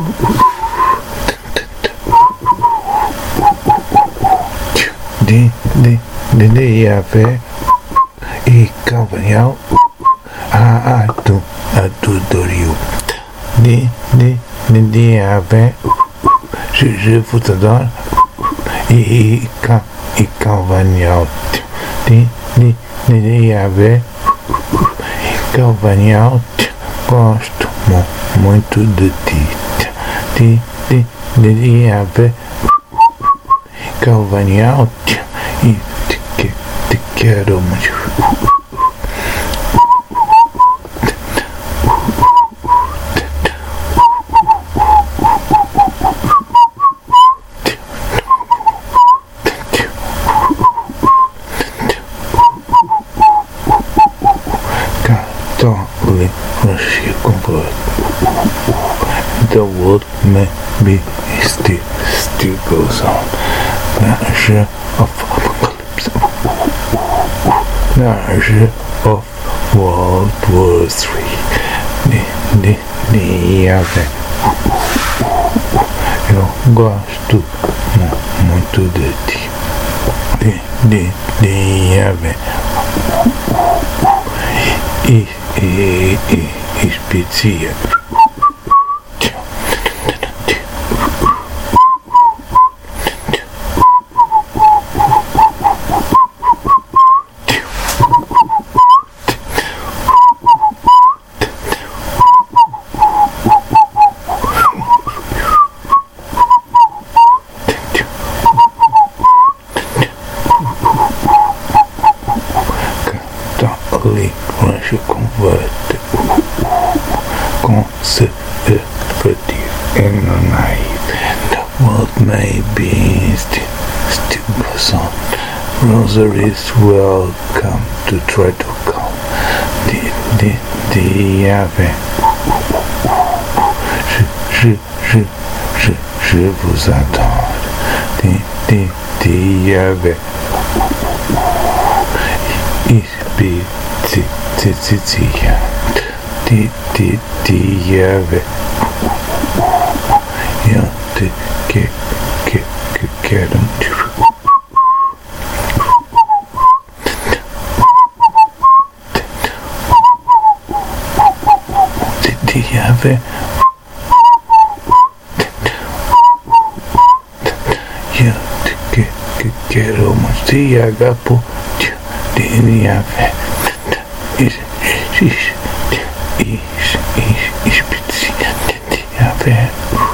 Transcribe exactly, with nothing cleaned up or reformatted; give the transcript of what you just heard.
de de de de Yahvé e Cavanhal a atu atudorio de de de de Yahvé je je vous adore e ca e Cavanhal de de de de Yahvé Cavanhal gosto muito de ti de de de de Yahvé Cavanhal e te, te, te quero muito. The world may be still, still goes on. The year of apocalypse. The year of World War Three. De, de, de Yahvé. Eu gosto muito de ti. De, de, de Yahvé. E, e, e, especial. Ali se converte conservative and naive. The world may be still, still goes on. Rosaries welcome to try to calm the the the Yahvé. Je je je je vous adore. The the the Yahvé. Be ti ti ti ti ti ti ti Yahvé. Eu te que que que quero muito. Ti ti Yahvé. Eu te que que quero muito. Agapo de Yahvé. Is is is is is is is Yahvé.